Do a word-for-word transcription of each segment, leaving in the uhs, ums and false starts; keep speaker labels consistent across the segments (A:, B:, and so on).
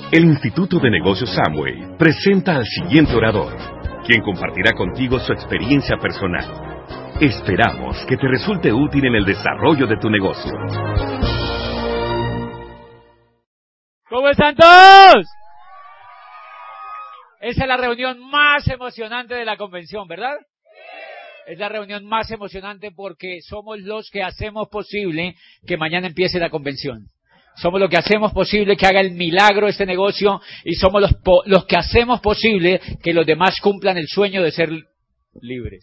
A: El Instituto de Negocios Amway presenta al siguiente orador, quien compartirá contigo su experiencia personal. Esperamos que te resulte útil en el desarrollo de tu negocio.
B: ¿Cómo están todos? Esa es la reunión más emocionante de la convención, ¿verdad? Es la reunión más emocionante porque somos los que hacemos posible que mañana empiece la convención. Somos los que hacemos posible que haga el milagro este negocio y somos los, po- los que hacemos posible que los demás cumplan el sueño de ser libres.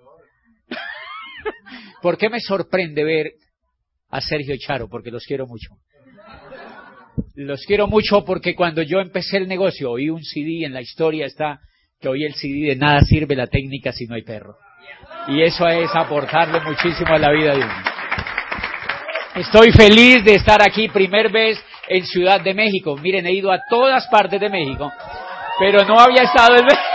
B: ¿Por qué me sorprende ver a Sergio y Charo? Porque los quiero mucho. Los quiero mucho porque cuando yo empecé el negocio oí un C D, en la historia está que oí el C D de nada sirve la técnica si no hay perro. Y eso es aportarle muchísimo a la vida de uno. Estoy feliz de estar aquí, primer vez en Ciudad de México. Miren, he ido a todas partes de México, pero no había estado en México.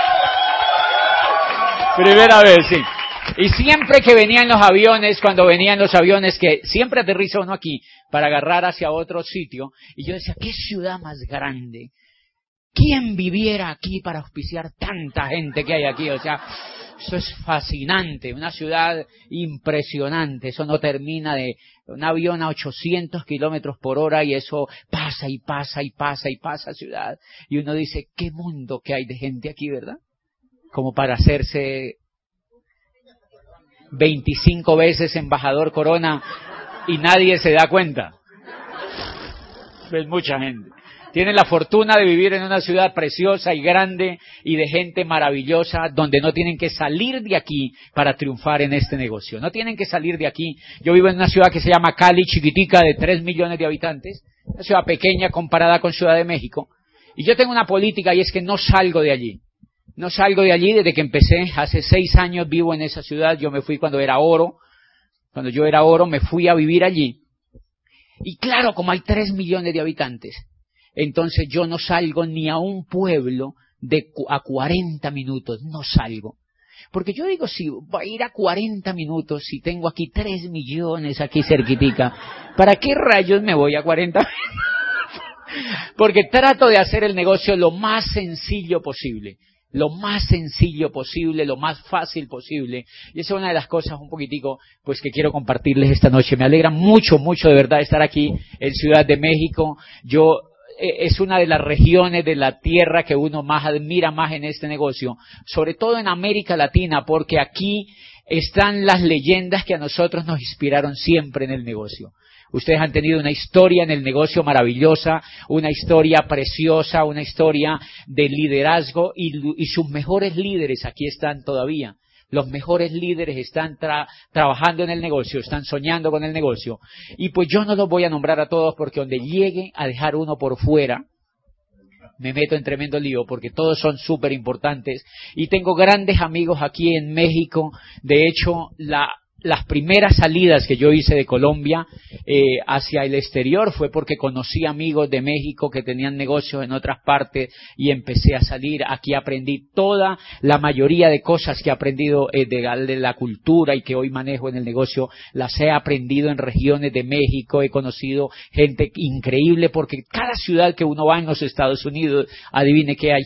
B: Primera vez, sí. Y siempre que venían los aviones, cuando venían los aviones, que siempre aterriza uno aquí para agarrar hacia otro sitio, y yo decía, ¿qué ciudad más grande? ¿Quién viviera aquí para auspiciar tanta gente que hay aquí? O sea, eso es fascinante, una ciudad impresionante, eso no termina de un avión a ochocientos kilómetros por hora y eso pasa y pasa y pasa y pasa ciudad. Y uno dice, ¿qué mundo que hay de gente aquí, verdad? Como para hacerse veinticinco veces embajador Corona y nadie se da cuenta. Es mucha gente. Tienen la fortuna de vivir en una ciudad preciosa y grande y de gente maravillosa donde no tienen que salir de aquí para triunfar en este negocio. No tienen que salir de aquí. Yo vivo en una ciudad que se llama Cali, chiquitica, de tres millones de habitantes. Una ciudad pequeña comparada con Ciudad de México. Y yo tengo una política y es que no salgo de allí. No salgo de allí desde que empecé. Hace seis años vivo en esa ciudad. Yo me fui cuando era oro. Cuando yo era oro me fui a vivir allí. Y claro, como hay tres millones de habitantes, entonces yo no salgo ni a un pueblo de cu- a cuarenta minutos. No salgo. Porque yo digo, si voy a ir a cuarenta minutos, si tengo aquí tres millones aquí cerquitica, ¿para qué rayos me voy a cuarenta minutos? Porque trato de hacer el negocio lo más sencillo posible. Lo más sencillo posible, lo más fácil posible. Y esa es una de las cosas un poquitico pues que quiero compartirles esta noche. Me alegra mucho, mucho de verdad estar aquí en Ciudad de México. Yo eh, es una de las regiones de la tierra que uno más admira más en este negocio, sobre todo en América Latina, porque aquí están las leyendas que a nosotros nos inspiraron siempre en el negocio. Ustedes han tenido una historia en el negocio maravillosa, una historia preciosa, una historia de liderazgo y, y sus mejores líderes aquí están todavía. Los mejores líderes están tra- trabajando en el negocio, están soñando con el negocio. Y pues yo no los voy a nombrar a todos porque donde llegue a dejar uno por fuera, me meto en tremendo lío porque todos son súper importantes. Y tengo grandes amigos aquí en México. De hecho, la... Las primeras salidas que yo hice de Colombia eh, hacia el exterior fue porque conocí amigos de México que tenían negocios en otras partes y empecé a salir. Aquí aprendí toda la mayoría de cosas que he aprendido eh, de, de la cultura y que hoy manejo en el negocio, las he aprendido en regiones de México. He conocido gente increíble porque cada ciudad que uno va en los Estados Unidos, adivine qué hay.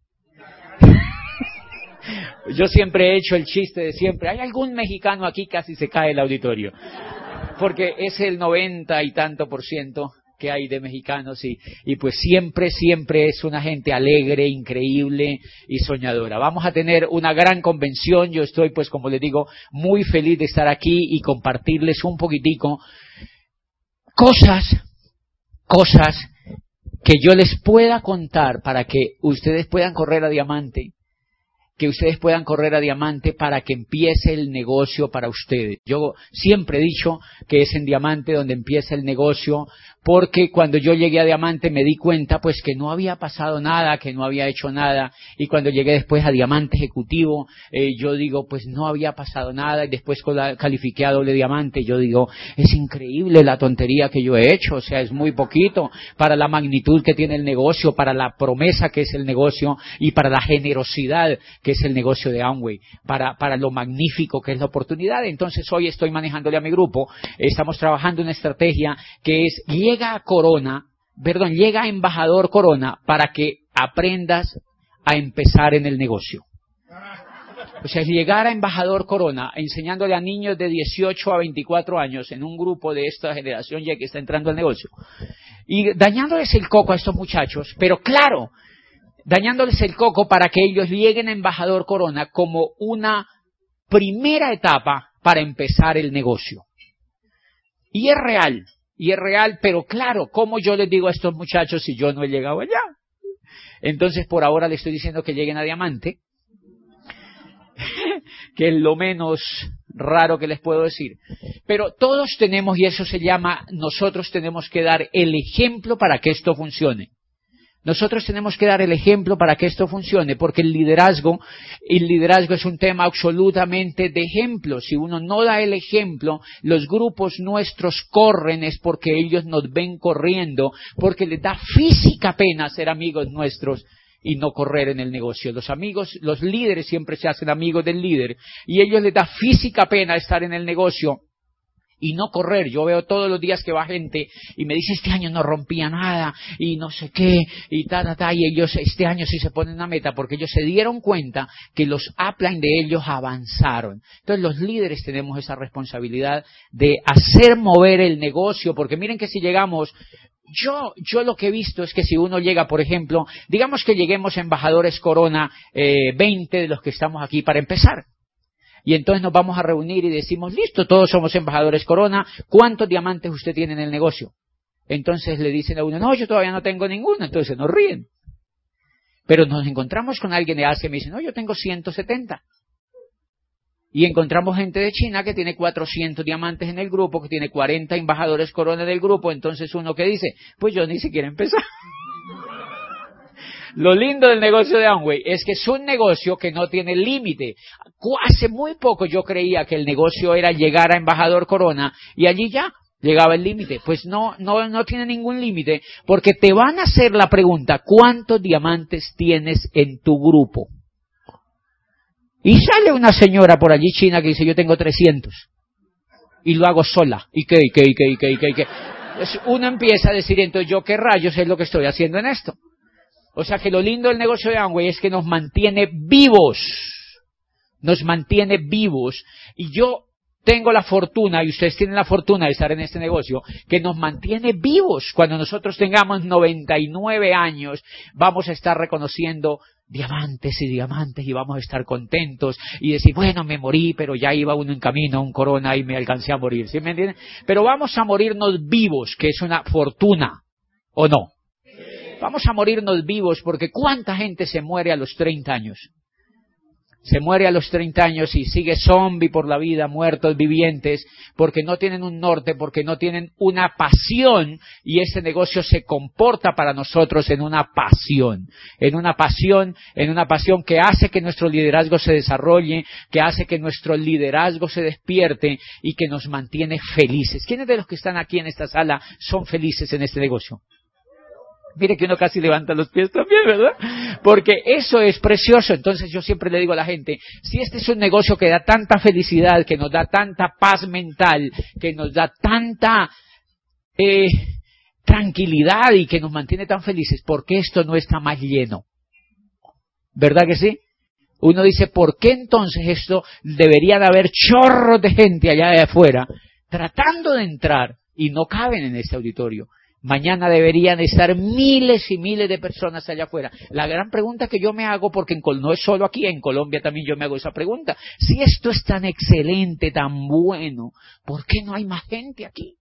B: Yo siempre he hecho el chiste de siempre, ¿hay algún mexicano aquí? Casi se cae el auditorio. Porque es el noventa y tanto por ciento que hay de mexicanos y, y pues siempre, siempre es una gente alegre, increíble y soñadora. Vamos a tener una gran convención. Yo estoy, pues como les digo, muy feliz de estar aquí y compartirles un poquitico cosas, cosas que yo les pueda contar para que ustedes puedan correr a diamante. Que ustedes puedan correr a diamante para que empiece el negocio para ustedes. Yo siempre he dicho que es en diamante donde empieza el negocio, porque cuando yo llegué a diamante me di cuenta pues que no había pasado nada, que no había hecho nada, y cuando llegué después a diamante ejecutivo, eh, yo digo pues no había pasado nada, y después califiqué a doble diamante, yo digo es increíble la tontería que yo he hecho, o sea es muy poquito para la magnitud que tiene el negocio, para la promesa que es el negocio y para la generosidad que es el negocio de Amway, para, para lo magnífico que es la oportunidad. Entonces hoy estoy manejándole a mi grupo, estamos trabajando una estrategia que es, llega a Corona perdón, llega embajador Corona para que aprendas a empezar en el negocio. O sea, llegar a embajador Corona enseñándole a niños de dieciocho a veinticuatro años en un grupo de esta generación ya que está entrando al negocio y dañándoles el coco a estos muchachos, pero claro, dañándoles el coco para que ellos lleguen a embajador Corona como una primera etapa para empezar el negocio. Y es real, y es real, pero claro, ¿cómo yo les digo a estos muchachos si yo no he llegado allá? Entonces, por ahora les estoy diciendo que lleguen a diamante, que es lo menos raro que les puedo decir. Pero todos tenemos, y eso se llama, nosotros tenemos que dar el ejemplo para que esto funcione. Nosotros tenemos que dar el ejemplo para que esto funcione, porque el liderazgo, el liderazgo es un tema absolutamente de ejemplo. Si uno no da el ejemplo, los grupos nuestros corren es porque ellos nos ven corriendo, porque les da física pena ser amigos nuestros y no correr en el negocio. Los amigos, los líderes siempre se hacen amigos del líder y ellos les da física pena estar en el negocio y no correr. Yo veo todos los días que va gente y me dice, este año no rompía nada, y no sé qué, y ta, ta, ta, y ellos este año sí se ponen una meta, porque ellos se dieron cuenta que los upline de ellos avanzaron. Entonces los líderes tenemos esa responsabilidad de hacer mover el negocio, porque miren que si llegamos, yo, yo lo que he visto es que si uno llega, por ejemplo, digamos que lleguemos a embajadores Corona, eh, veinte de los que estamos aquí para empezar. Y entonces nos vamos a reunir y decimos, listo, todos somos embajadores Corona, ¿cuántos diamantes usted tiene en el negocio? Entonces le dicen a uno, no, yo todavía no tengo ninguno, entonces nos ríen. Pero nos encontramos con alguien de Asia y me dice, no, yo tengo ciento setenta. Y encontramos gente de China que tiene cuatrocientos diamantes en el grupo, que tiene cuarenta embajadores Corona del grupo, entonces uno que dice, pues yo ni siquiera empezar. Lo lindo del negocio de Amway es que es un negocio que no tiene límite. Hace muy poco yo creía que el negocio era llegar a embajador Corona y allí ya llegaba el límite. Pues no, no, no tiene ningún límite porque te van a hacer la pregunta, ¿cuántos diamantes tienes en tu grupo? Y sale una señora por allí china que dice, yo tengo trescientos. Y lo hago sola. ¿Y qué, y qué, y qué, y qué, y qué, y qué? Entonces uno empieza a decir, entonces yo qué rayos es lo que estoy haciendo en esto. O sea que lo lindo del negocio de Amway es que nos mantiene vivos, nos mantiene vivos. Y yo tengo la fortuna, y ustedes tienen la fortuna de estar en este negocio, que nos mantiene vivos. Cuando nosotros tengamos noventa y nueve años, vamos a estar reconociendo diamantes y diamantes y vamos a estar contentos y decir, bueno, me morí, pero ya iba uno en camino a un Corona y me alcancé a morir. ¿Sí me entienden? Pero vamos a morirnos vivos, que es una fortuna, ¿o no? Vamos a morirnos vivos porque ¿cuánta gente se muere a los treinta años? Se muere a los treinta años y sigue zombie por la vida, muertos vivientes, porque no tienen un norte, porque no tienen una pasión, y ese negocio se comporta para nosotros en una pasión, en una pasión, en una pasión que hace que nuestro liderazgo se desarrolle, que hace que nuestro liderazgo se despierte y que nos mantiene felices. ¿Quiénes de los que están aquí en esta sala son felices en este negocio? Mire que uno casi levanta los pies también, ¿verdad? Porque eso es precioso. Entonces yo siempre le digo a la gente, si este es un negocio que da tanta felicidad, que nos da tanta paz mental, que nos da tanta eh, tranquilidad y que nos mantiene tan felices, ¿por qué esto no está más lleno? ¿Verdad que sí? Uno dice, ¿por qué entonces esto debería de haber chorros de gente allá de afuera tratando de entrar y no caben en este auditorio? Mañana deberían estar miles y miles de personas allá afuera. La gran pregunta que yo me hago, porque en Col- no es solo aquí, en Colombia también yo me hago esa pregunta. Si esto es tan excelente, tan bueno, ¿por qué no hay más gente aquí?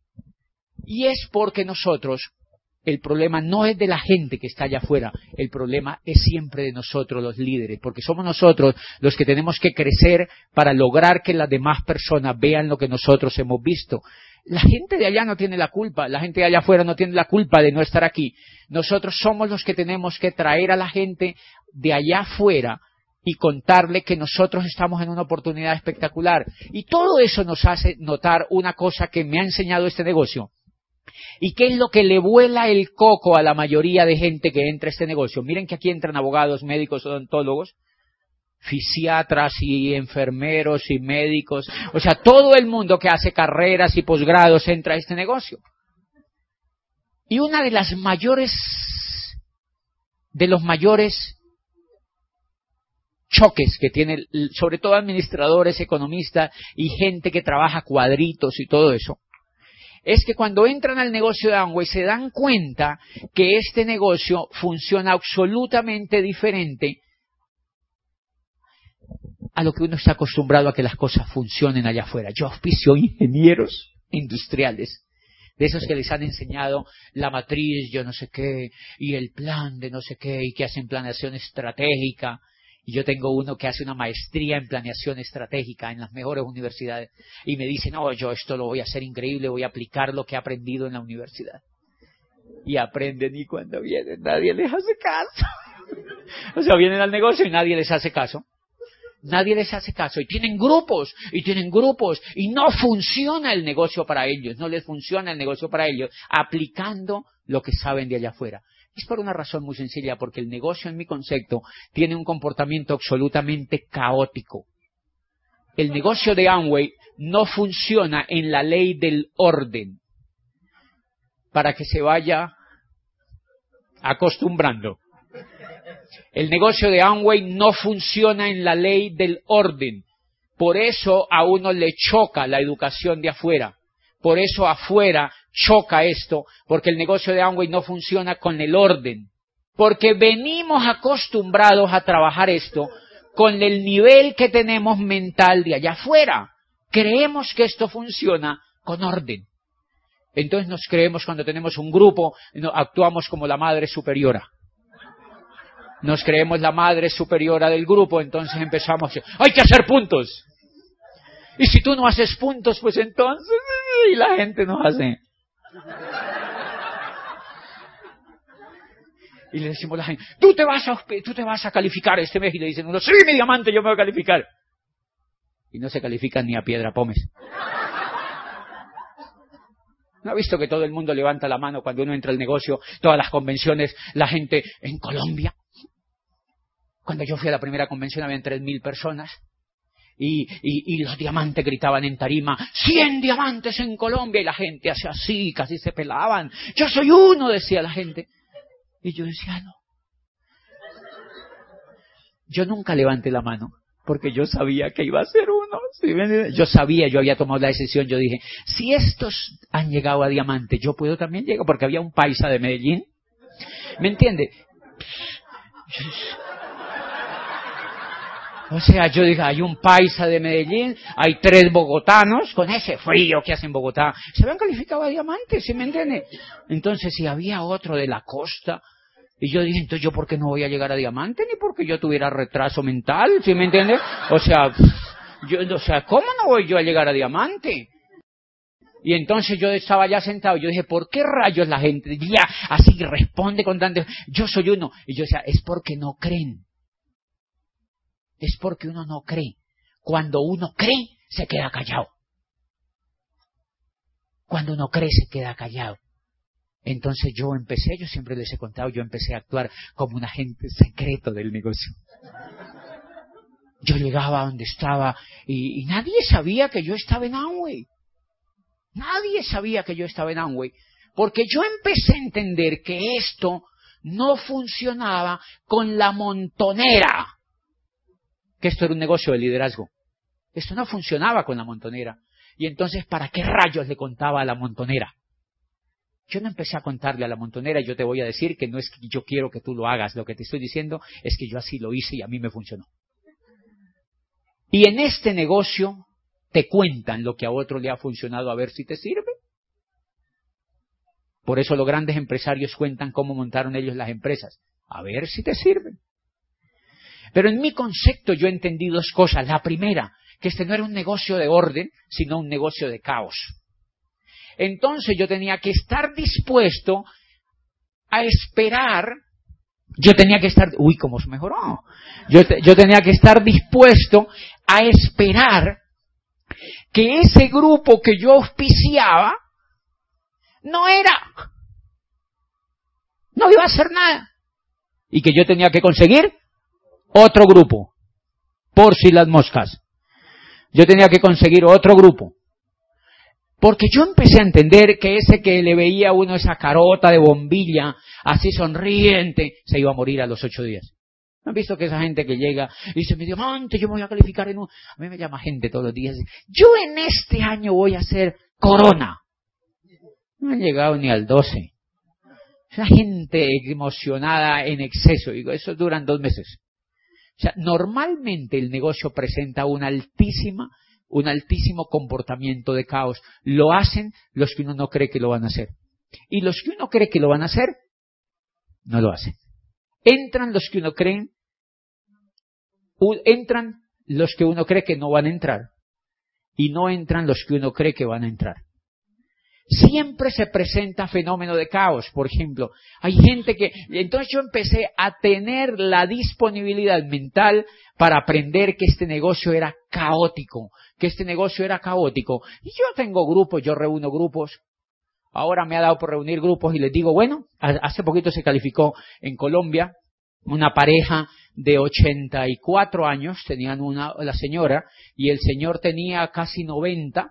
B: Y es porque nosotros, el problema no es de la gente que está allá afuera, el problema es siempre de nosotros los líderes, porque somos nosotros los que tenemos que crecer para lograr que las demás personas vean lo que nosotros hemos visto. La gente de allá no tiene la culpa, la gente de allá afuera no tiene la culpa de no estar aquí. Nosotros somos los que tenemos que traer a la gente de allá afuera y contarle que nosotros estamos en una oportunidad espectacular. Y todo eso nos hace notar una cosa que me ha enseñado este negocio. ¿Y qué es lo que le vuela el coco a la mayoría de gente que entra a este negocio? Miren que aquí entran abogados, médicos, odontólogos, fisiatras y enfermeros y médicos, o sea, todo el mundo que hace carreras y posgrados entra a este negocio. Y una de las mayores, de los mayores choques que tiene, sobre todo administradores, economistas y gente que trabaja cuadritos y todo eso, es que cuando entran al negocio de Amway se dan cuenta que este negocio funciona absolutamente diferente a lo que uno está acostumbrado a que las cosas funcionen allá afuera. Yo auspicio ingenieros industriales, de esos que les han enseñado la matriz, yo no sé qué, y el plan de no sé qué, y que hacen planeación estratégica. Y yo tengo uno que hace una maestría en planeación estratégica en las mejores universidades, y me dice, no, yo esto lo voy a hacer increíble, voy a aplicar lo que he aprendido en la universidad. Y aprenden, y cuando vienen nadie les hace caso. O sea, vienen al negocio y nadie les hace caso. Nadie les hace caso, y tienen grupos, y tienen grupos, y no funciona el negocio para ellos, no les funciona el negocio para ellos, aplicando lo que saben de allá afuera. Es por una razón muy sencilla, porque el negocio, en mi concepto, tiene un comportamiento absolutamente caótico. El negocio de Amway no funciona en la ley del orden, para que se vaya acostumbrando. El negocio de Amway no funciona en la ley del orden. Por eso a uno le choca la educación de afuera. Por eso afuera choca esto, porque el negocio de Amway no funciona con el orden. Porque venimos acostumbrados a trabajar esto con el nivel que tenemos mental de allá afuera. Creemos que esto funciona con orden. Entonces nos creemos, cuando tenemos un grupo, actuamos como la madre superiora. Nos creemos la madre superiora del grupo, entonces empezamos a decir, hay que hacer puntos. Y si tú no haces puntos, pues entonces, y la gente nos hace. Y le decimos a la gente, tú te vas a, tú te vas a calificar este mes, y le dicen uno, sí, mi diamante, yo me voy a calificar. Y no se califican ni a piedra pómez. ¿No ha visto que todo el mundo levanta la mano cuando uno entra al negocio, todas las convenciones, la gente en Colombia? Cuando yo fui a la primera convención habían tres mil personas y, y, y los diamantes gritaban en tarima, cien diamantes en Colombia, y la gente hacía así, casi se pelaban. Yo soy uno, decía la gente. Y yo decía, no. Yo nunca levanté la mano, porque yo sabía que iba a ser uno. ¿Sí? Yo sabía, yo había tomado la decisión, yo dije, si estos han llegado a diamante, yo puedo también llegar, porque había un paisa de Medellín. ¿Me entiende? O sea, yo dije, hay un paisa de Medellín, hay tres bogotanos, con ese frío que hace en Bogotá, se habían calificado a diamante, ¿sí me entiende? Entonces, si había otro de la costa, y yo dije, entonces, ¿yo por qué no voy a llegar a diamante? Ni porque yo tuviera retraso mental, ¿sí me entiende? O sea, yo, o sea, ¿cómo no voy yo a llegar a diamante? Y entonces yo estaba ya sentado, yo dije, ¿por qué rayos la gente ya así responde con tanto, yo soy uno? Y yo decía, es porque no creen. Es porque uno no cree. Cuando uno cree, se queda callado. Cuando uno cree, se queda callado. Entonces yo empecé, yo siempre les he contado, yo empecé a actuar como un agente secreto del negocio. Yo llegaba a donde estaba y, y nadie sabía que yo estaba en Amway. Nadie sabía que yo estaba en Amway. Porque yo empecé a entender que esto no funcionaba con la montonera. Que esto era un negocio de liderazgo. Esto no funcionaba con la montonera. Y entonces, ¿para qué rayos le contaba a la montonera? Yo no empecé a contarle a la montonera, y yo te voy a decir que no es que yo quiero que tú lo hagas. Lo que te estoy diciendo es que yo así lo hice y a mí me funcionó. Y en este negocio te cuentan lo que a otro le ha funcionado, a ver si te sirve. Por eso los grandes empresarios cuentan cómo montaron ellos las empresas. A ver si te sirven. Pero en mi concepto yo entendí dos cosas. La primera, que este no era un negocio de orden, sino un negocio de caos. Entonces yo tenía que estar dispuesto a esperar, yo tenía que estar, uy, cómo se mejoró. Yo, yo tenía que estar dispuesto a esperar que ese grupo que yo auspiciaba no era, no iba a hacer nada. Y que yo tenía que conseguir otro grupo, por si las moscas. Yo tenía que conseguir otro grupo. Porque yo empecé a entender que ese que le veía a uno esa carota de bombilla, así sonriente, se iba a morir a los ocho días. ¿Han visto que esa gente que llega y dice, mi diamante, yo me voy a calificar en un... A mí me llama gente todos los días, yo en este año voy a hacer corona. No han llegado ni al doce. Esa gente emocionada en exceso, digo, eso duran dos meses. O sea, normalmente el negocio presenta una altísima, un altísimo comportamiento de caos. Lo hacen los que uno no cree que lo van a hacer. Y los que uno cree que lo van a hacer, no lo hacen. Entran los que uno cree, entran los que uno cree que no van a entrar. Y no entran los que uno cree que van a entrar. Siempre se presenta fenómeno de caos. Por ejemplo, hay gente que... Entonces yo empecé a tener la disponibilidad mental para aprender que este negocio era caótico, que este negocio era caótico. Y yo tengo grupos, yo reúno grupos. Ahora me ha dado por reunir grupos y les digo, bueno, hace poquito se calificó en Colombia una pareja de ochenta y cuatro años, tenían una, la señora, y el señor tenía casi noventa.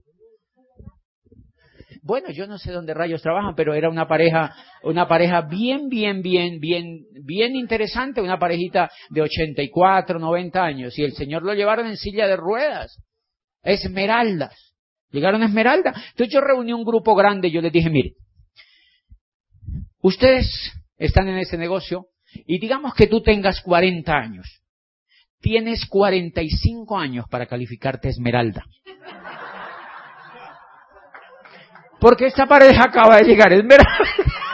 B: Bueno, yo no sé dónde rayos trabajan, pero era una pareja, una pareja bien, bien, bien, bien, bien interesante, una parejita de ochenta y cuatro, noventa años, y el señor lo llevaron en silla de ruedas, Esmeraldas, llegaron a Esmeralda. Entonces yo reuní un grupo grande y yo les dije, mire, ustedes están en ese negocio, y digamos que tú tengas cuarenta años, tienes cuarenta y cinco años para calificarte Esmeralda. Porque esta pareja acaba de llegar a Esmeralda.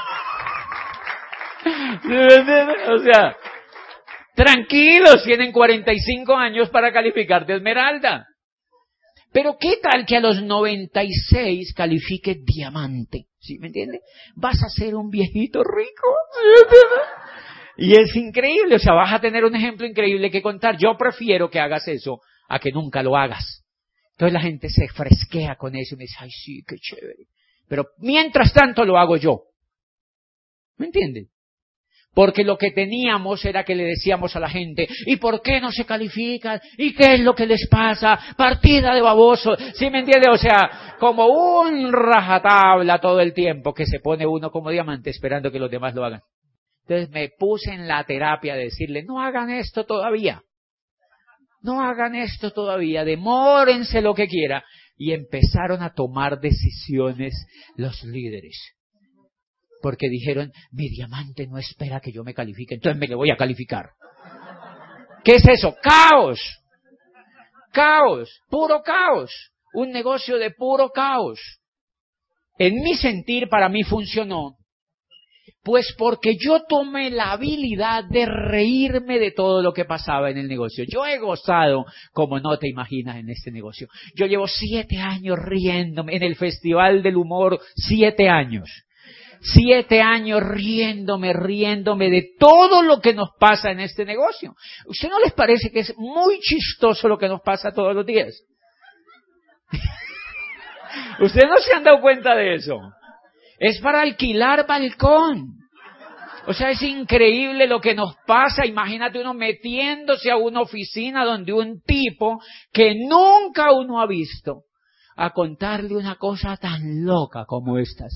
B: O sea, tranquilos, tienen cuarenta y cinco años para calificar de Esmeralda. Pero ¿qué tal que a los noventa y seis califique diamante? ¿Sí me entiende? Vas a ser un viejito rico. ¿Sí me entiende? Y es increíble, o sea, vas a tener un ejemplo increíble que contar. Yo prefiero que hagas eso a que nunca lo hagas. Entonces la gente se fresquea con eso y me dice, ay sí, qué chévere. Pero mientras tanto lo hago yo. ¿Me entienden? Porque lo que teníamos era que le decíamos a la gente, ¿y por qué no se califican? ¿Y qué es lo que les pasa? Partida de babosos. ¿Sí me entiende? O sea, como un rajatabla todo el tiempo que se pone uno como diamante esperando que los demás lo hagan. Entonces me puse en la terapia de decirle, no hagan esto todavía. No hagan esto todavía, demórense lo que quiera. Y empezaron a tomar decisiones los líderes. Porque dijeron, mi diamante no espera que yo me califique, entonces me le voy a calificar. ¿Qué es eso? ¡Caos! ¡Caos! ¡Puro caos! Un negocio de puro caos. En mi sentir, para mí funcionó. Pues porque yo tomé la habilidad de reírme de todo lo que pasaba en el negocio. Yo he gozado como no te imaginas en este negocio. Yo llevo siete años riéndome en el Festival del Humor, siete años. Siete años riéndome, riéndome de todo lo que nos pasa en este negocio. ¿Usted no les parece que es muy chistoso lo que nos pasa todos los días? ¿Ustedes no se han dado cuenta de eso? Es para alquilar balcón. O sea, es increíble lo que nos pasa. Imagínate uno metiéndose a una oficina donde un tipo que nunca uno ha visto, a contarle una cosa tan loca como estas.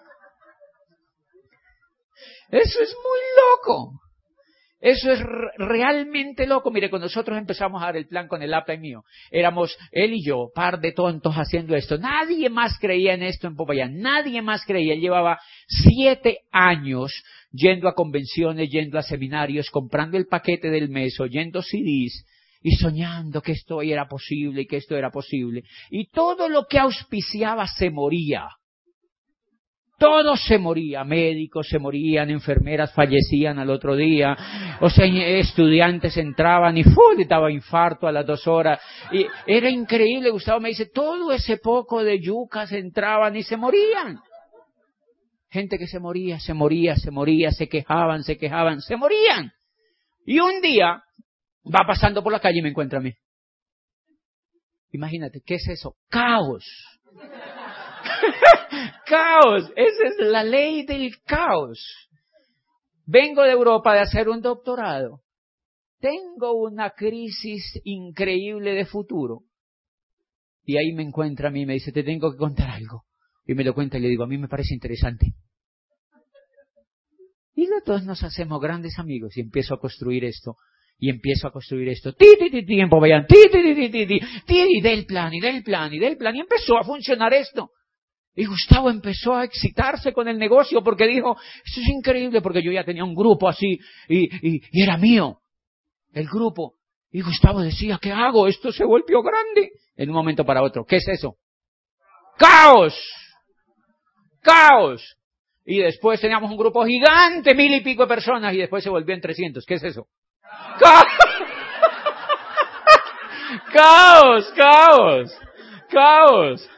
B: Eso es muy loco. Eso es realmente loco. Mire, cuando nosotros empezamos a dar el plan con el upline mío, éramos él y yo, par de tontos haciendo esto. Nadie más creía en esto en Popayán. Nadie más creía. Él llevaba siete años yendo a convenciones, yendo a seminarios, comprando el paquete del mes, oyendo C Ds y soñando que esto era posible y que esto era posible. Y todo lo que auspiciaba se moría. Todo se moría, médicos se morían, enfermeras fallecían al otro día, o sea, estudiantes entraban y ¡fu! Le daba infarto a las dos horas. Y era increíble, Gustavo me dice, todo ese poco de yucas entraban y se morían. Gente que se moría, se moría, se moría, se quejaban, se quejaban, se morían. Y un día va pasando por la calle y me encuentra a mí. Imagínate, ¿qué es eso? Caos. Caos, esa es la ley del caos. Vengo de Europa de hacer un doctorado. Tengo una crisis increíble de futuro. Y ahí me encuentra a mí y me dice, te tengo que contar algo. Y me lo cuenta y le digo, a mí me parece interesante. Y los dos nos hacemos grandes amigos y empiezo a construir esto. Y empiezo a construir esto. Ti, ti, ti, tiempo, vayan. Ti, ti, ti, ti, ti, ti, ti, y del plan, y del plan, y del plan. Y empezó a funcionar esto. Y Gustavo empezó a excitarse con el negocio porque dijo, esto es increíble porque yo ya tenía un grupo así y, y, y era mío. El grupo. Y Gustavo decía, ¿qué hago? Esto se volvió grande. En un momento para otro. ¿Qué es eso? ¡Caos! ¡Caos! Y después teníamos un grupo gigante, mil y pico de personas, y después se volvió en trescientos. ¿Qué es eso? ¡Caos! ¡Caos! ¡Caos! ¡Caos!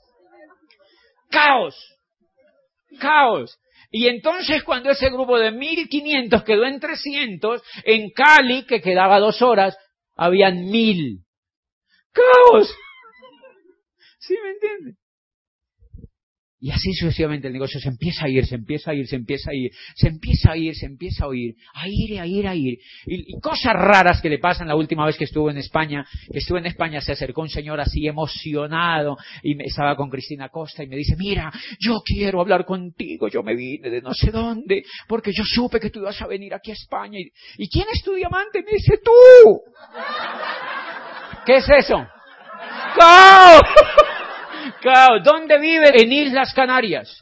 B: ¡Caos! ¡Caos! Y entonces cuando ese grupo de mil quinientos quedó en trescientos, en Cali, que quedaba dos horas, habían mil. ¡Caos! ¿Sí me entiende? Y así sucesivamente el negocio se empieza a ir, se empieza a ir, se empieza a ir, se empieza a ir, se empieza a ir, a ir, a ir, a ir. Y, y cosas raras que le pasan la última vez que estuvo en España, que estuvo en España, se acercó un señor así emocionado y me, estaba con Cristina Costa y me dice, mira, yo quiero hablar contigo, yo me vine de no sé dónde, porque yo supe que tú ibas a venir aquí a España. ¿Y, ¿y quién es tu diamante? Me dice, tú. ¿Qué es eso? ¡Cao! ¡Cao! ¿Dónde vive? En Islas Canarias.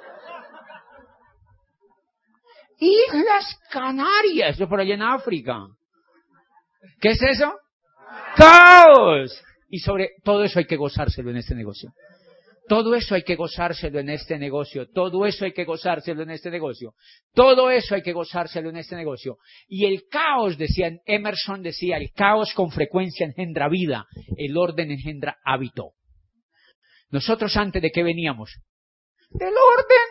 B: Islas Canarias, yo por allá en África. ¿Qué es eso? ¡Caos! Y sobre todo eso hay que gozárselo en este negocio. Todo eso hay que gozárselo en este negocio. Todo eso hay que gozárselo en este negocio. Todo eso hay que gozárselo en este negocio. Y el caos, decía Emerson, decía, el caos con frecuencia engendra vida. El orden engendra hábito. Nosotros antes de qué veníamos? Del orden.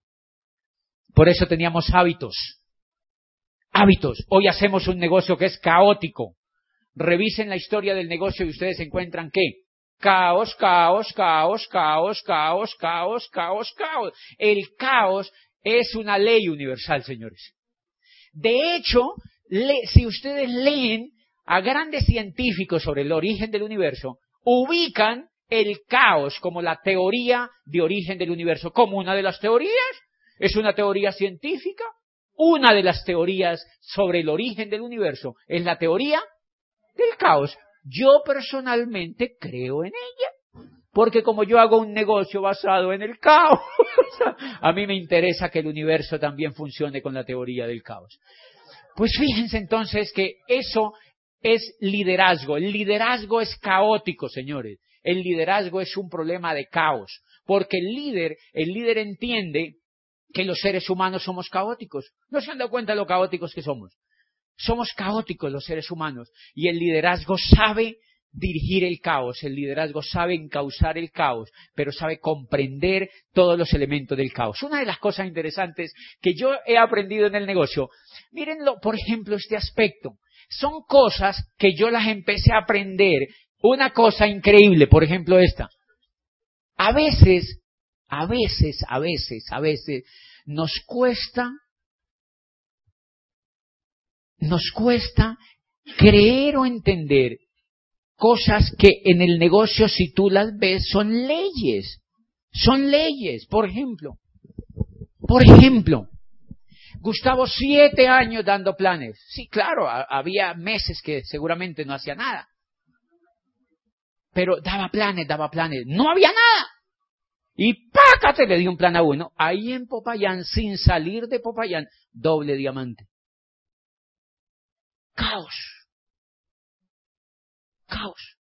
B: Por eso teníamos hábitos. Hábitos. Hoy hacemos un negocio que es caótico. Revisen la historia del negocio y ustedes encuentran ¿qué? Caos, caos, caos, caos, caos, caos, caos, caos. El caos es una ley universal, señores. De hecho, le, si ustedes leen a grandes científicos sobre el origen del universo, ubican el caos como la teoría de origen del universo, como una de las teorías. Es una teoría científica. Una de las teorías sobre el origen del universo es la teoría del caos. Yo personalmente creo en ella, porque como yo hago un negocio basado en el caos, a mí me interesa que el universo también funcione con la teoría del caos. Pues fíjense entonces que eso es liderazgo. El liderazgo es caótico, señores. El liderazgo es un problema de caos, porque el líder, el líder entiende que los seres humanos somos caóticos. ¿No se han dado cuenta de lo caóticos que somos? Somos caóticos los seres humanos y el liderazgo sabe dirigir el caos, el liderazgo sabe encauzar el caos, pero sabe comprender todos los elementos del caos. Una de las cosas interesantes que yo he aprendido en el negocio, mírenlo, por ejemplo, este aspecto, son cosas que yo las empecé a aprender. Una cosa increíble, por ejemplo esta, a veces, a veces, a veces, a veces nos cuesta Nos cuesta creer o entender cosas que en el negocio, si tú las ves, son leyes. Son leyes. Por ejemplo, por ejemplo, Gustavo, siete años dando planes. Sí, claro, a- había meses que seguramente no hacía nada. Pero daba planes, daba planes. No había nada. Y pácate, le di un plan a uno. Ahí en Popayán, sin salir de Popayán, doble diamante. Caos. Caos.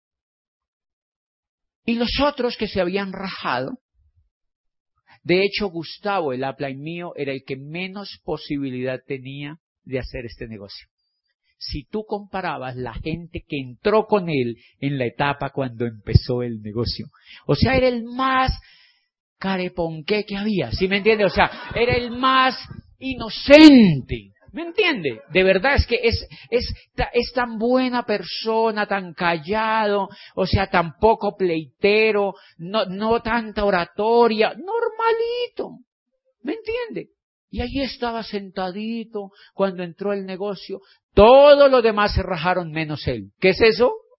B: Y los otros que se habían rajado, de hecho Gustavo, el upline mío, era el que menos posibilidad tenía de hacer este negocio. Si tú comparabas la gente que entró con él en la etapa cuando empezó el negocio. O sea, era el más careponqué que había, ¿sí me entiende? O sea, era el más inocente. ¿Me entiende? De verdad es que es, es, es tan buena persona, tan callado, o sea, tan poco pleitero, no, no tanta oratoria, normalito. ¿Me entiende? Y allí estaba sentadito cuando entró el negocio. Todos los demás se rajaron menos él. ¿Qué es eso?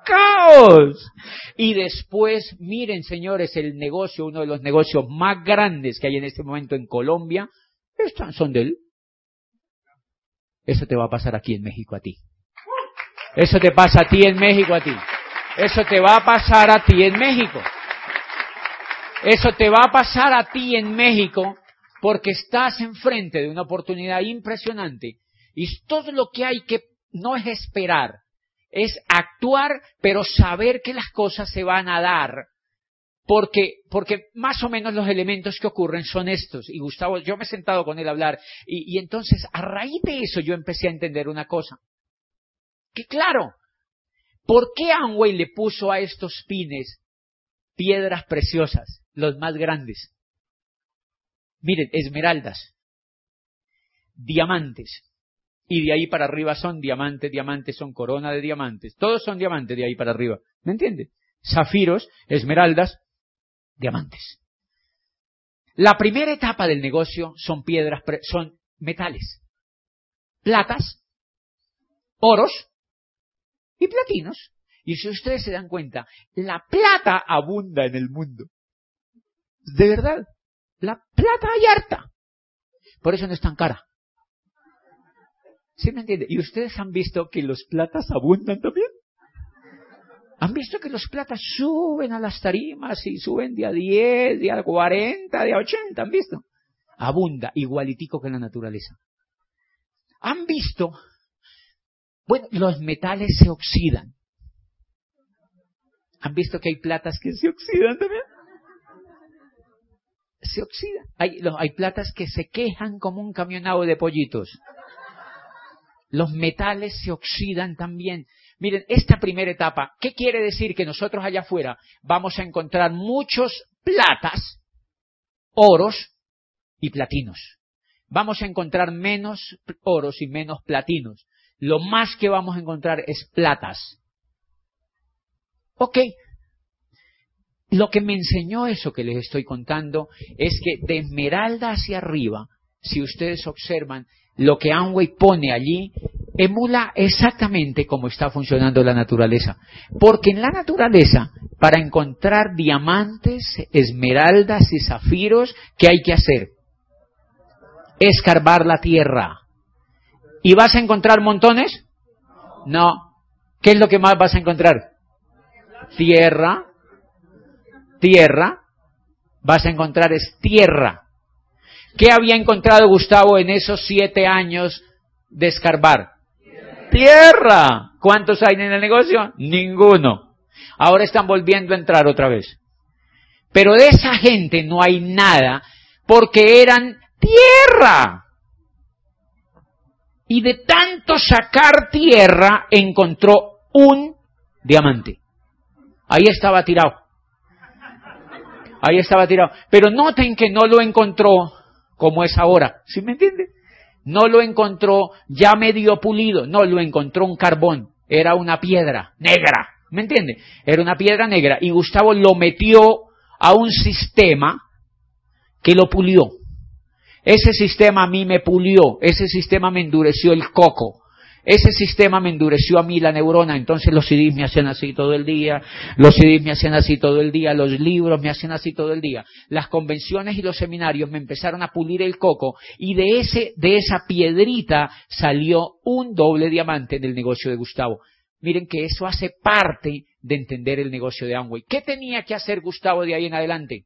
B: caos. Y después, miren señores, el negocio, uno de los negocios más grandes que hay en este momento en Colombia, están, son de él. Eso te va a pasar aquí en México a ti. Eso te pasa a ti en México a ti. Eso te va a pasar a ti en México. Eso te va a pasar a ti en México porque estás enfrente de una oportunidad impresionante y todo lo que hay que no es esperar, es actuar, pero saber que las cosas se van a dar. Porque, porque más o menos los elementos que ocurren son estos. Y Gustavo, yo me he sentado con él a hablar. Y, y entonces, a raíz de eso, yo empecé a entender una cosa. Que claro, ¿por qué Amway le puso a estos pines piedras preciosas, los más grandes? Miren, esmeraldas, diamantes. Y de ahí para arriba son diamantes, diamantes, son corona de diamantes. Todos son diamantes de ahí para arriba. ¿Me entiende? Zafiros, esmeraldas, diamantes. La primera etapa del negocio son piedras, son metales, platas, oros y platinos. Y si ustedes se dan cuenta, la plata abunda en el mundo. De verdad, la plata hay harta. Por eso no es tan cara. ¿Sí me entiende? ¿Y ustedes han visto que los platas abundan también? ¿Han visto que los platas suben a las tarimas y suben de a diez, de a cuarenta, de a ochenta? ¿Han visto? Abunda, igualitico que en la naturaleza. ¿Han visto? Bueno, los metales se oxidan. ¿Han visto que hay platas que se oxidan también? Se oxidan. Hay, los, hay platas que se quejan como un camionado de pollitos. Los metales se oxidan también. Miren, esta primera etapa, ¿qué quiere decir? Que nosotros allá afuera vamos a encontrar muchos platas, oros y platinos. Vamos a encontrar menos oros y menos platinos. Lo más que vamos a encontrar es platas. Ok. Lo que me enseñó eso que les estoy contando es que de esmeralda hacia arriba, si ustedes observan, lo que Amway pone allí emula exactamente cómo está funcionando la naturaleza. Porque en la naturaleza, para encontrar diamantes, esmeraldas y zafiros, ¿qué hay que hacer? Escarbar la tierra. ¿Y vas a encontrar montones? No. ¿Qué es lo que más vas a encontrar? Tierra. Tierra. Vas a encontrar es tierra. ¿Qué había encontrado Gustavo en esos siete años de escarbar? Tierra. ¿Cuántos hay en el negocio? Ninguno. Ahora están volviendo a entrar otra vez. Pero de esa gente no hay nada porque eran tierra. Y de tanto sacar tierra encontró un diamante. Ahí estaba tirado. Ahí estaba tirado. Pero noten que no lo encontró como es ahora. ¿Sí me entiende? No lo encontró ya medio pulido. No, lo encontró un carbón. Era una piedra negra. ¿Me entiende? Era una piedra negra. Y Gustavo lo metió a un sistema que lo pulió. Ese sistema a mí me pulió. Ese sistema me endureció el coco. Ese sistema me endureció a mí la neurona, entonces los C Ds me hacían así todo el día, los C Ds me hacían así todo el día, los libros me hacían así todo el día. Las convenciones y los seminarios me empezaron a pulir el coco y de ese, de esa piedrita salió un doble diamante en el negocio de Gustavo. Miren que eso hace parte de entender el negocio de Amway. ¿Qué tenía que hacer Gustavo de ahí en adelante?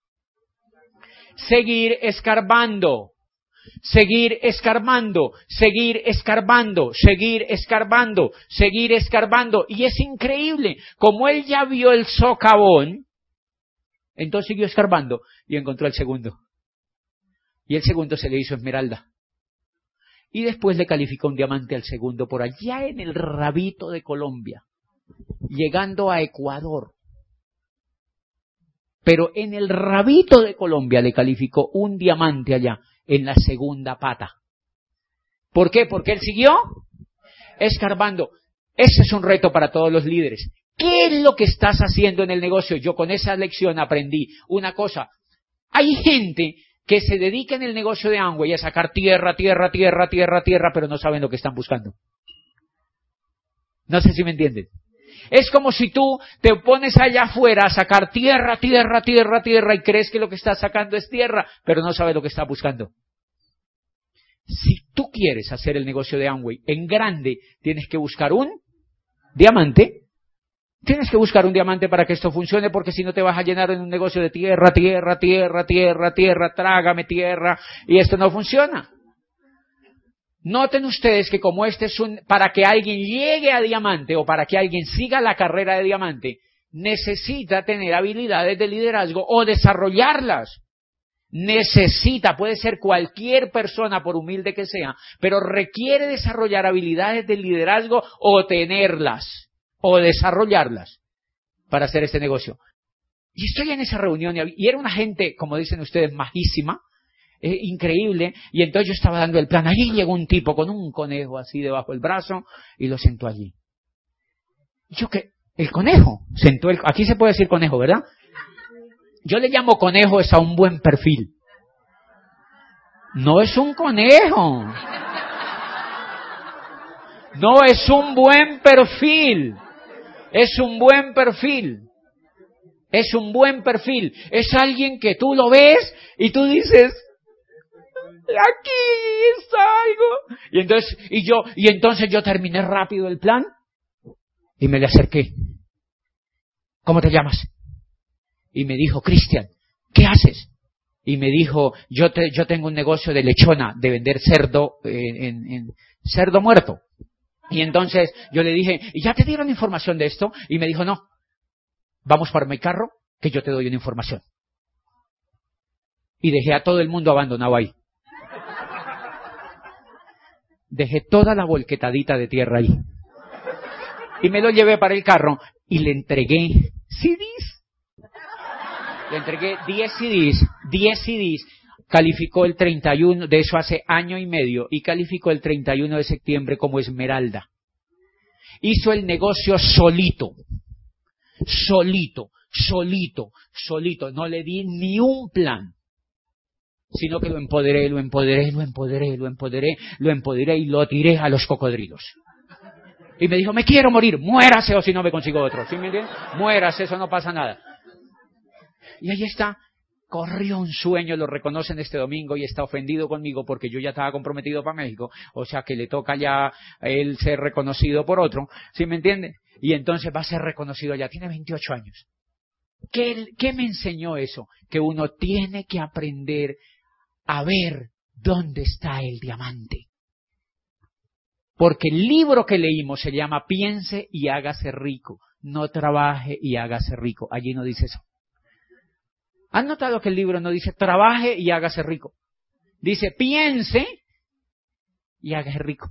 B: Seguir escarbando. Seguir escarbando, seguir escarbando, seguir escarbando, seguir escarbando. Y es increíble, como él ya vio el socavón, entonces siguió escarbando y encontró el segundo. Y el segundo se le hizo esmeralda. Y después le calificó un diamante al segundo por allá en el rabito de Colombia, llegando a Ecuador. Pero en el rabito de Colombia le calificó un diamante allá. En la segunda pata. ¿Por qué? Porque él siguió escarbando. Ese es un reto para todos los líderes. ¿Qué es lo que estás haciendo en el negocio? Yo con esa lección aprendí una cosa. Hay gente que se dedica en el negocio de Amway a sacar tierra, tierra, tierra, tierra, tierra, pero no saben lo que están buscando. No sé si me entienden. Es como si tú te pones allá afuera a sacar tierra, tierra, tierra, tierra y crees que lo que estás sacando es tierra, pero no sabes lo que estás buscando. Si tú quieres hacer el negocio de Amway en grande, tienes que buscar un diamante. Tienes que buscar un diamante para que esto funcione, porque si no te vas a llenar en un negocio de tierra, tierra, tierra, tierra, tierra, trágame tierra, y esto no funciona. Noten ustedes que como este es un, para que alguien llegue a diamante o para que alguien siga la carrera de diamante, necesita tener habilidades de liderazgo o desarrollarlas. Necesita, puede ser cualquier persona por humilde que sea, pero requiere desarrollar habilidades de liderazgo o tenerlas, o desarrollarlas para hacer este negocio. Y estoy en esa reunión y, y era una gente, como dicen ustedes, majísima, eh, increíble, y entonces yo estaba dando el plan. Allí llegó un tipo con un conejo así debajo del brazo y lo sentó allí. Y yo que, el conejo, sentó el, aquí se puede decir conejo, ¿verdad? Yo le llamo conejo es a un buen perfil. No es un conejo. No es un buen perfil. Es un buen perfil. Es un buen perfil. Es alguien que tú lo ves y tú dices, aquí está algo. Y entonces, y yo, y entonces yo terminé rápido el plan y me le acerqué. ¿Cómo te llamas? Y me dijo, Cristian, ¿qué haces? Y me dijo, yo te, yo tengo un negocio de lechona, de vender cerdo, en, en, en cerdo muerto. Y entonces yo le dije, ¿y ya te dieron información de esto? Y me dijo, no, vamos para mi carro, que yo te doy una información. Y dejé a todo el mundo abandonado ahí. Dejé toda la volquetadita de tierra ahí. Y me lo llevé para el carro y le entregué C Ds. Le entregué diez C Ds, diez C Ds. Calificó el treinta y uno, de eso hace año y medio, y calificó el treinta y uno de septiembre como esmeralda. Hizo el negocio solito, solito, solito, solito. No le di ni un plan, sino que lo empoderé, lo empoderé, lo empoderé, lo empoderé, lo empoderé y lo tiré a los cocodrilos. Y me dijo, me quiero morir, muérase o si no me consigo otro. ¿Sí me entiendes? Muérase, eso no pasa nada. Y ahí está. Corrió un sueño, lo reconocen este domingo y está ofendido conmigo porque yo ya estaba comprometido para México, o sea que le toca ya a él ser reconocido por otro, ¿sí me entiende? Y entonces va a ser reconocido ya, tiene veintiocho años. ¿Qué, qué me enseñó eso? Que uno tiene que aprender a ver dónde está el diamante. Porque el libro que leímos se llama Piense y hágase rico, no trabaje y hágase rico, allí no dice eso. ¿Han notado que el libro no dice trabaje y hágase rico? Dice piense y hágase rico.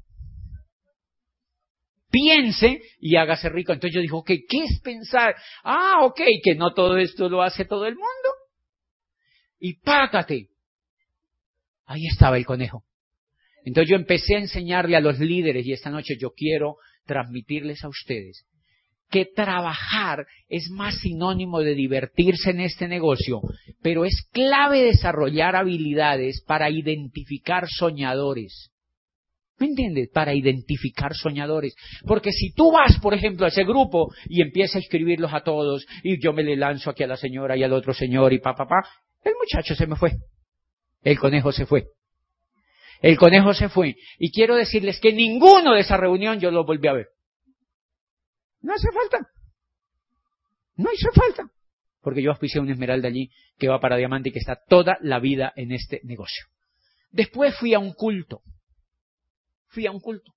B: Piense y hágase rico. Entonces yo digo, ok, ¿qué es pensar? Ah, ok, que no todo esto lo hace todo el mundo. Y págate. Ahí estaba el conejo. Entonces yo empecé a enseñarle a los líderes y esta noche yo quiero transmitirles a ustedes que trabajar es más sinónimo de divertirse en este negocio, pero es clave desarrollar habilidades para identificar soñadores. ¿Me entiendes? Para identificar soñadores. Porque si tú vas, por ejemplo, a ese grupo y empiezas a escribirlos a todos, y yo me le lanzo aquí a la señora y al otro señor y pa, pa, pa, el muchacho se me fue. El conejo se fue. El conejo se fue. Y quiero decirles que ninguno de esa reunión yo lo volví a ver. No hace falta. No hizo falta. Porque yo auspicié una esmeralda allí que va para diamante y que está toda la vida en este negocio. Después fui a un culto. Fui a un culto.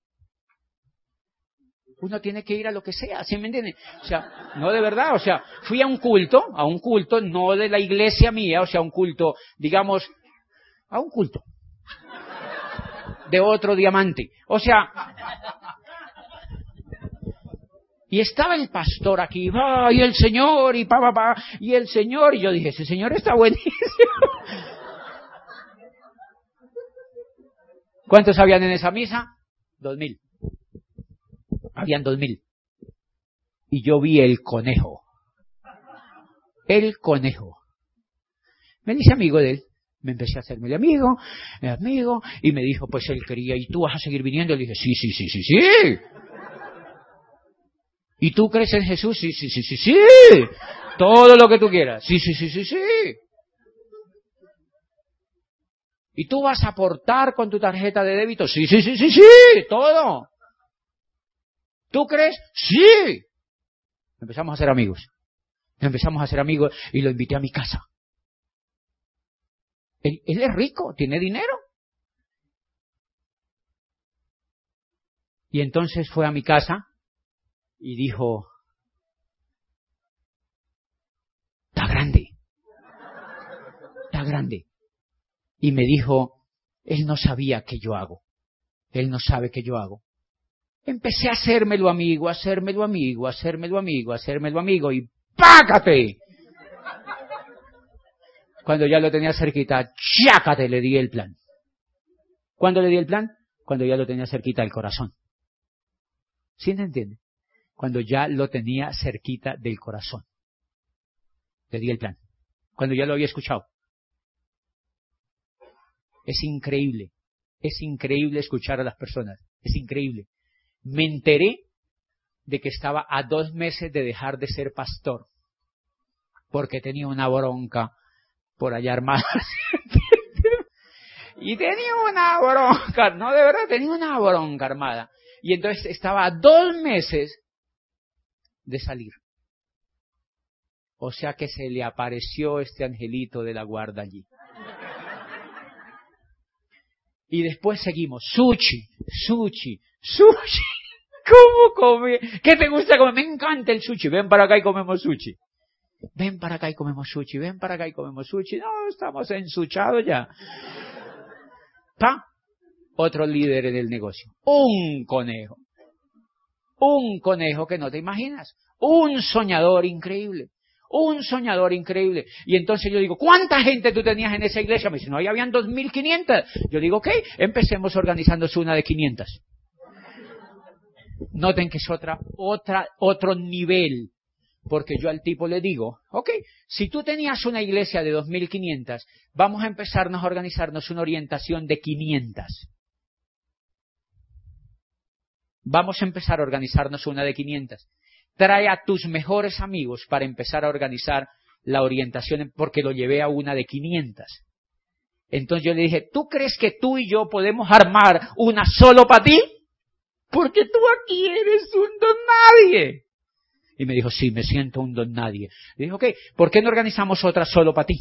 B: Uno tiene que ir a lo que sea, ¿sí me entienden? O sea, no de verdad, o sea, fui a un culto, a un culto, no de la iglesia mía, o sea, un culto, digamos, a un culto. De otro diamante. O sea... Y estaba el pastor aquí, oh, y el Señor, y pa, pa, pa, y el Señor, y yo dije, ese Señor está buenísimo. ¿Cuántos habían en esa misa? Dos mil. Habían dos mil. Y yo vi el conejo. El conejo. Me dice amigo de él. Me empecé a hacerme de amigo, de amigo, y me dijo, pues él quería, ¿y tú vas a seguir viniendo? Le dije, sí, sí, sí, sí, sí. ¿Y tú crees en Jesús? Sí, sí, sí, sí, sí. Todo lo que tú quieras. Sí, sí, sí, sí, sí. ¿Y tú vas a aportar con tu tarjeta de débito? Sí, sí, sí, sí, sí. Todo. ¿Tú crees? Sí. Empezamos a ser amigos. Empezamos a ser amigos y lo invité a mi casa. Él, él es rico, tiene dinero. Y entonces fue a mi casa y dijo, está grande, está grande. Y me dijo, él no sabía qué yo hago, él no sabe qué yo hago. Empecé a hacérmelo amigo, a hacérmelo amigo, a hacérmelo amigo, a hacérmelo amigo y ¡pácate! Cuando ya lo tenía cerquita, ¡chácate! Le di el plan. ¿Cuándo le di el plan? Cuando ya lo tenía cerquita del corazón. ¿Sí me entiende? Cuando ya lo tenía cerquita del corazón. Le di el plan. Cuando ya lo había escuchado. Es increíble. Es increíble escuchar a las personas. Es increíble. Me enteré de que estaba a dos meses de dejar de ser pastor. Porque tenía una bronca por allá armada. Y tenía una bronca. No, de verdad, tenía una bronca armada. Y entonces estaba a dos meses de salir. O sea que se le apareció este angelito de la guarda allí. Y después seguimos. Sushi, sushi, sushi. ¿Cómo come? ¿Qué te gusta comer? Me encanta el sushi. Ven para acá y comemos sushi. Ven para acá y comemos sushi. Ven para acá y comemos sushi. No, estamos ensuchados ya. ¿Pa? Otro líder en el negocio. Un conejo. Un conejo que no te imaginas. Un soñador increíble. Un soñador increíble. Y entonces yo digo, ¿cuánta gente tú tenías en esa iglesia? Me dice, no, ahí habían dos mil quinientas. Yo digo, ok, empecemos organizándose una de quinientas. Noten que es otra, otra, otro nivel. Porque yo al tipo le digo, ok, si tú tenías una iglesia de dos mil quinientas, vamos a empezarnos a organizarnos una orientación de quinientas. Vamos a empezar a organizarnos una de quinientas. Trae a tus mejores amigos para empezar a organizar la orientación, porque lo llevé a una de quinientas. Entonces yo le dije, ¿tú crees que tú y yo podemos armar una solo para ti? Porque tú aquí eres un don nadie. Y me dijo, sí, me siento un don nadie. Le dije, ok, ¿por qué no organizamos otra solo para ti?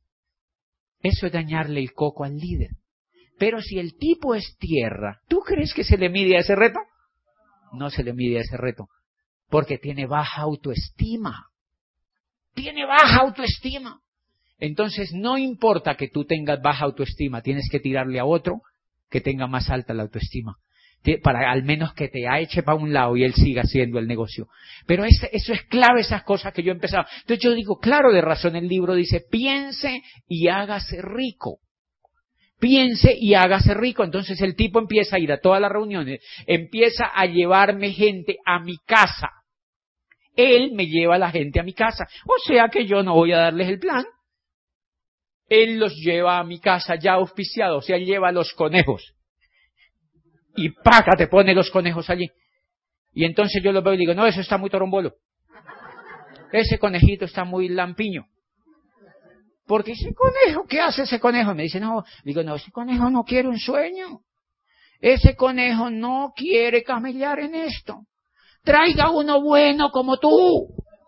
B: Eso es dañarle el coco al líder. Pero si el tipo es tierra, ¿tú crees que se le mide a ese reto? No se le mide a ese reto. Porque tiene baja autoestima. Tiene baja autoestima. Entonces no importa que tú tengas baja autoestima, tienes que tirarle a otro que tenga más alta la autoestima. Para al menos que te eche para un lado y él siga haciendo el negocio. Pero ese, eso es clave, esas cosas que yo he empezado. Entonces yo digo, claro, de razón el libro dice, piense y hágase rico. Piense y hágase rico. Entonces el tipo empieza a ir a todas las reuniones, empieza a llevarme gente a mi casa. Él me lleva a la gente a mi casa. O sea que yo no voy a darles el plan. Él los lleva a mi casa ya auspiciado, o sea, lleva los conejos. Y paca, te pone los conejos allí. Y entonces yo los veo y digo, no, eso está muy torombolo. Ese conejito está muy lampiño. Porque ese conejo, ¿qué hace ese conejo? Me dice, no, digo, no, ese conejo no quiere un sueño. Ese conejo no quiere camellar en esto. Traiga uno bueno como tú.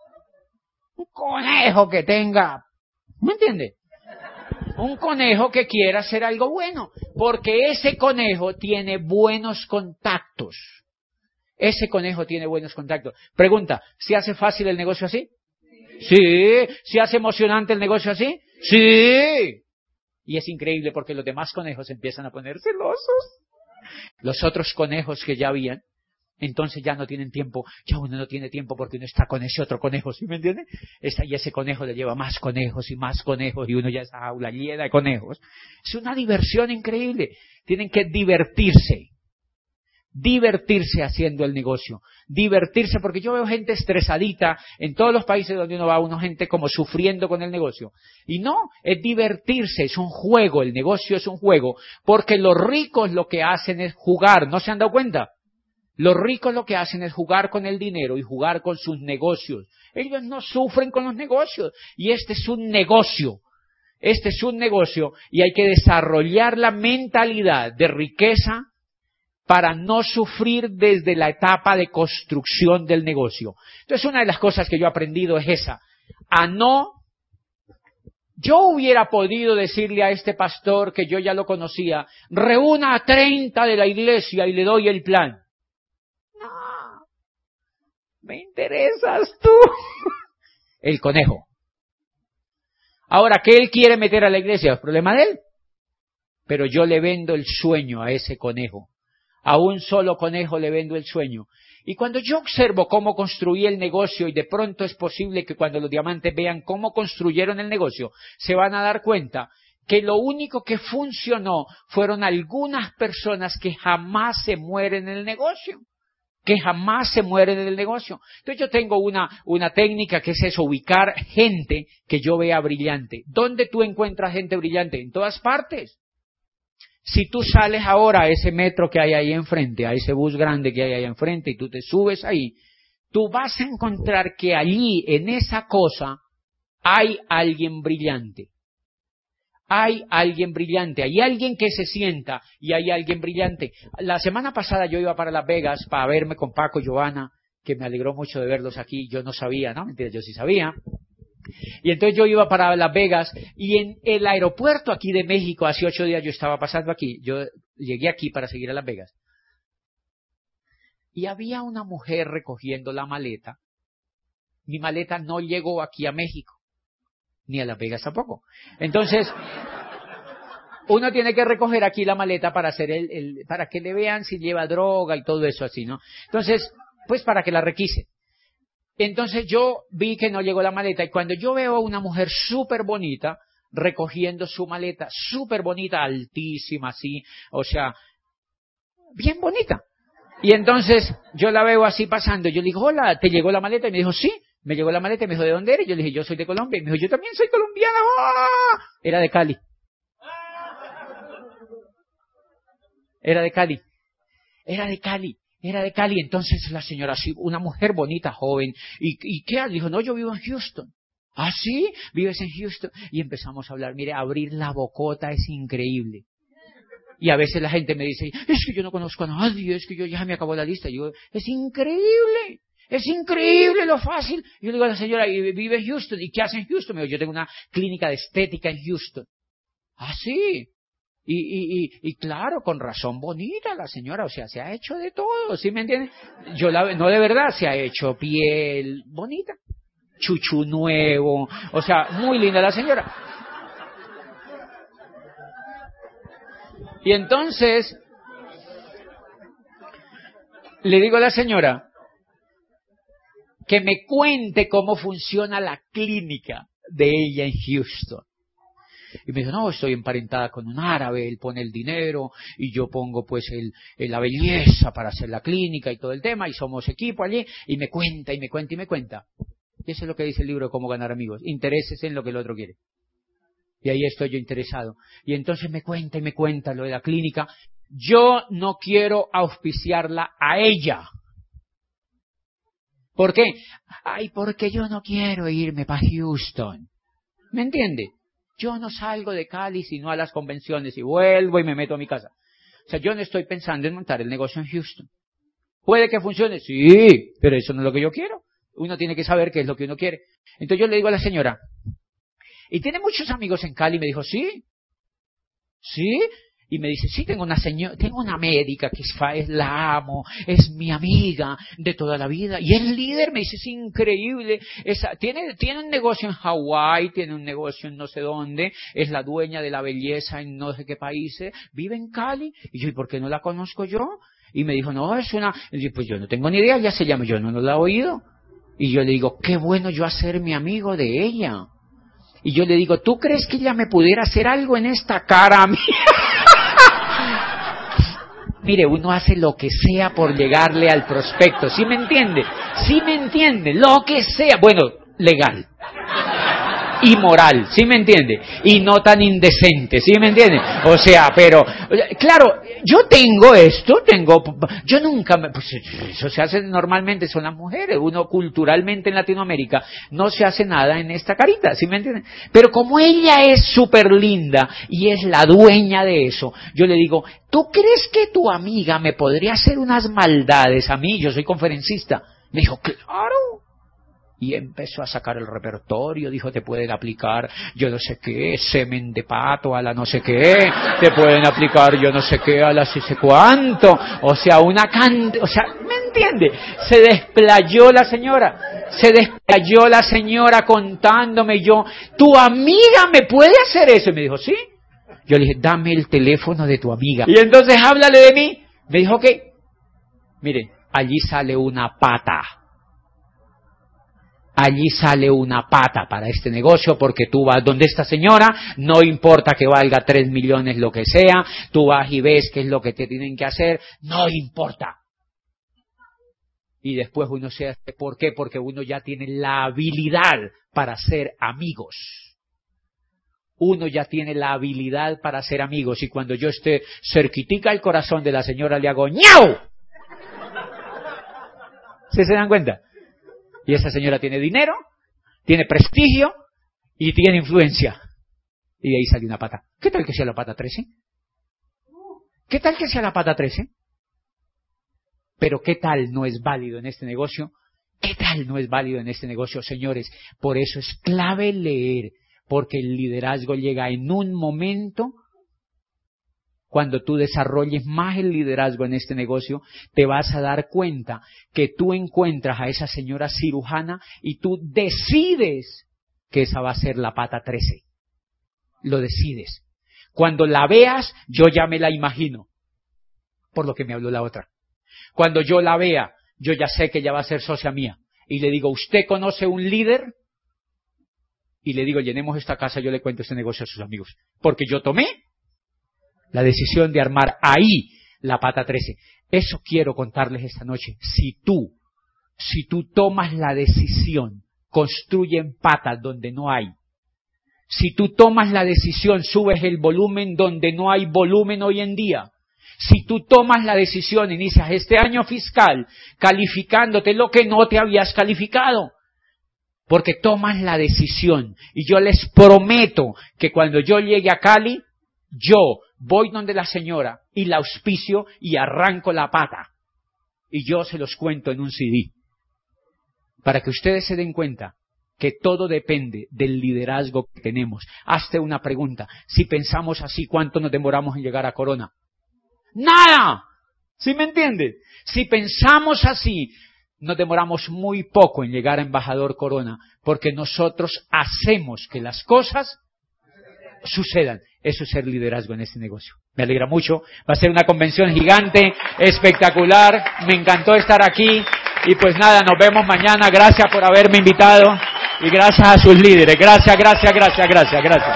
B: Un conejo que tenga, ¿me entiende? Un conejo que quiera hacer algo bueno, porque ese conejo tiene buenos contactos. Ese conejo tiene buenos contactos. Pregunta, ¿se hace fácil el negocio así? Sí. ¿Se hace emocionante el negocio así? Sí. Y es increíble porque los demás conejos empiezan a poner celosos. Los otros conejos que ya habían, entonces ya no tienen tiempo, ya uno no tiene tiempo porque uno está con ese otro conejo, ¿sí me entiende? Esa, y ese conejo le lleva más conejos y más conejos y uno ya esa aula llena de conejos. Es una diversión increíble. Tienen que divertirse. Divertirse haciendo el negocio. Divertirse, porque yo veo gente estresadita en todos los países donde uno va, uno gente como sufriendo con el negocio. Y no, es divertirse, es un juego, el negocio es un juego, porque los ricos lo que hacen es jugar, ¿no se han dado cuenta? Los ricos lo que hacen es jugar con el dinero y jugar con sus negocios. Ellos no sufren con los negocios. Y este es un negocio. Este es un negocio y hay que desarrollar la mentalidad de riqueza para no sufrir desde la etapa de construcción del negocio. Entonces, una de las cosas que yo he aprendido es esa. A no... Yo hubiera podido decirle a este pastor, que yo ya lo conocía, reúna a treinta de la iglesia y le doy el plan. No, me interesas tú. El conejo. Ahora, ¿qué él quiere meter a la iglesia? Es problema de él. Pero yo le vendo el sueño a ese conejo. A un solo conejo le vendo el sueño. Y cuando yo observo cómo construí el negocio, y de pronto es posible que cuando los diamantes vean cómo construyeron el negocio, se van a dar cuenta que lo único que funcionó fueron algunas personas que jamás se mueren en el negocio. Que jamás se mueren en el negocio. Entonces yo tengo una, una técnica que es eso, ubicar gente que yo vea brillante. ¿Dónde tú encuentras gente brillante? En todas partes. Si tú sales ahora a ese metro que hay ahí enfrente, a ese bus grande que hay ahí enfrente, y tú te subes ahí, tú vas a encontrar que allí, en esa cosa, hay alguien brillante. Hay alguien brillante, hay alguien que se sienta y hay alguien brillante. La semana pasada yo iba para Las Vegas para verme con Paco y Giovanna, que me alegró mucho de verlos aquí. Yo no sabía, ¿no? Mentira, yo sí sabía. Y entonces yo iba para Las Vegas y en el aeropuerto aquí de México, hace ocho días yo estaba pasando aquí, yo llegué aquí para seguir a Las Vegas. Y había una mujer recogiendo la maleta. Mi maleta no llegó aquí a México, ni a Las Vegas tampoco. Entonces, uno tiene que recoger aquí la maleta para hacer el, el, para que le vean si lleva droga y todo eso así, ¿no? Entonces, pues para que la requise. Entonces yo vi que no llegó la maleta y cuando yo veo a una mujer súper bonita recogiendo su maleta, súper bonita, altísima así, o sea, bien bonita. Y entonces yo la veo así pasando, yo le digo, hola, ¿te llegó la maleta? Y me dijo, sí, me llegó la maleta y me dijo, ¿de dónde eres? Yo le dije, yo soy de Colombia. Y me dijo, yo también soy colombiana. ¡Oh! Era de Cali. Era de Cali. Era de Cali. Era de Cali, entonces la señora, una mujer bonita, joven, ¿y, y qué? Dijo, no, yo vivo en Houston. ¿Ah, sí? ¿Vives en Houston? Y empezamos a hablar, mire, abrir la bocota es increíble. Y a veces la gente me dice, es que yo no conozco a nadie, es que yo ya me acabó la lista. Y yo, es increíble, es increíble lo fácil. Y yo le digo a la señora, ¿y vive en Houston? ¿Y qué hace en Houston? Me dijo, yo tengo una clínica de estética en Houston. ¿Ah, sí? Y, y, y, y claro, con razón bonita la señora, o sea, se ha hecho de todo, ¿sí me entienden? Yo la, no de verdad, se ha hecho piel bonita, chuchu nuevo, o sea, muy linda la señora. Y entonces, le digo a la señora que me cuente cómo funciona la clínica de ella en Houston. Y me dijo, no, estoy emparentada con un árabe, él pone el dinero y yo pongo pues el, el, la belleza para hacer la clínica y todo el tema y somos equipo allí y me cuenta y me cuenta y me cuenta. Y eso es lo que dice el libro de Cómo ganar amigos, intereses en lo que el otro quiere. Y ahí estoy yo interesado. Y entonces me cuenta y me cuenta lo de la clínica. Yo no quiero auspiciarla a ella. ¿Por qué? Ay, porque yo no quiero irme para Houston. ¿Me entiende? Yo no salgo de Cali sino a las convenciones y vuelvo y me meto a mi casa. O sea, yo no estoy pensando en montar el negocio en Houston. ¿Puede que funcione? Sí, pero eso no es lo que yo quiero. Uno tiene que saber qué es lo que uno quiere. Entonces yo le digo a la señora, ¿y tiene muchos amigos en Cali? Y me dijo, sí. ¿Sí? Y me dice, sí, tengo una señora, tengo una médica que es, es la amo, es mi amiga de toda la vida, y es líder, me dice, es increíble, esa, tiene, tiene un negocio en Hawái, tiene un negocio en no sé dónde, es la dueña de la belleza en no sé qué países, vive en Cali, y yo, ¿y por qué no la conozco yo? Y me dijo, no, es una, y yo, pues yo no tengo ni idea, ya se llama, yo no, no la he oído. Y yo le digo, qué bueno yo hacer mi amigo de ella. Y yo le digo, ¿tú crees que ella me pudiera hacer algo en esta cara mía? Mire, uno hace lo que sea por llegarle al prospecto, ¿sí me entiende? ¿Sí me entiende? Lo que sea, bueno, legal. inmoral, ¿sí me entiende? Y no tan indecente, ¿sí me entiende? O sea, pero, claro, yo tengo esto, tengo, yo nunca, me, pues eso se hace normalmente, son las mujeres, uno culturalmente en Latinoamérica no se hace nada en esta carita, ¿sí me entiende? Pero como ella es súper linda y es la dueña de eso, yo le digo, ¿tú crees que tu amiga me podría hacer unas maldades a mí? Yo soy conferencista. Me dijo, claro. Y empezó a sacar el repertorio, dijo, te pueden aplicar yo no sé qué, semen de pato a la no sé qué, te pueden aplicar yo no sé qué a la sí sé cuánto, o sea, una cante, o sea, ¿me entiende? Se desplayó la señora, se desplayó la señora contándome yo, tu amiga me puede hacer eso, y me dijo, sí. Yo le dije, dame el teléfono de tu amiga. Y entonces háblale de mí. Me dijo que, mire, allí sale una pata. Allí sale una pata para este negocio porque tú vas donde esta señora, no importa que valga tres millones lo que sea, tú vas y ves qué es lo que te tienen que hacer, no importa. Y después uno se hace, ¿por qué? Porque uno ya tiene la habilidad para ser amigos. Uno ya tiene la habilidad para ser amigos y cuando yo esté cerquitica al corazón de la señora le hago ¡ñau! ¿Sí se dan cuenta? Y esa señora tiene dinero, tiene prestigio y tiene influencia. Y de ahí sale una pata. ¿Qué tal que sea la pata trece? ¿Qué tal que sea la pata trece? Pero ¿qué tal no es válido en este negocio? ¿Qué tal no es válido en este negocio, señores? Por eso es clave leer, porque el liderazgo llega en un momento. Cuando tú desarrolles más el liderazgo en este negocio, te vas a dar cuenta que tú encuentras a esa señora cirujana y tú decides que esa va a ser la pata trece. Lo decides. Cuando la veas, yo ya me la imagino, por lo que me habló la otra. Cuando yo la vea, yo ya sé que ella va a ser socia mía. Y le digo, ¿usted conoce un líder? Y le digo, llenemos esta casa, yo le cuento este negocio a sus amigos. Porque yo tomé la decisión de armar ahí la pata trece. Eso quiero contarles esta noche. Si tú, si tú tomas la decisión, construyen patas donde no hay. Si tú tomas la decisión, subes el volumen donde no hay volumen hoy en día. Si tú tomas la decisión, inicias este año fiscal calificándote lo que no te habías calificado. Porque tomas la decisión. Y yo les prometo que cuando yo llegue a Cali, yo voy donde la señora y la auspicio y arranco la pata. Y yo se los cuento en un C D. Para que ustedes se den cuenta que todo depende del liderazgo que tenemos. Hazte una pregunta. Si pensamos así, ¿cuánto nos demoramos en llegar a Corona? ¡Nada! ¿Sí me entiende? Si pensamos así, nos demoramos muy poco en llegar a Embajador Corona. Porque nosotros hacemos que las cosas sucedan. Eso es ser liderazgo en este negocio. Me alegra mucho. Va a ser una convención gigante, espectacular. Me encantó estar aquí. Y pues nada, nos vemos mañana. Gracias por haberme invitado. Y gracias a sus líderes. Gracias, gracias, gracias, gracias, gracias.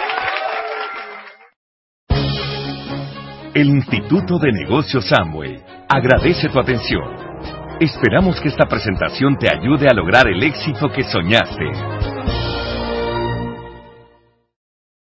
A: El Instituto de Negocios Amway agradece tu atención. Esperamos que esta presentación te ayude a lograr el éxito que soñaste.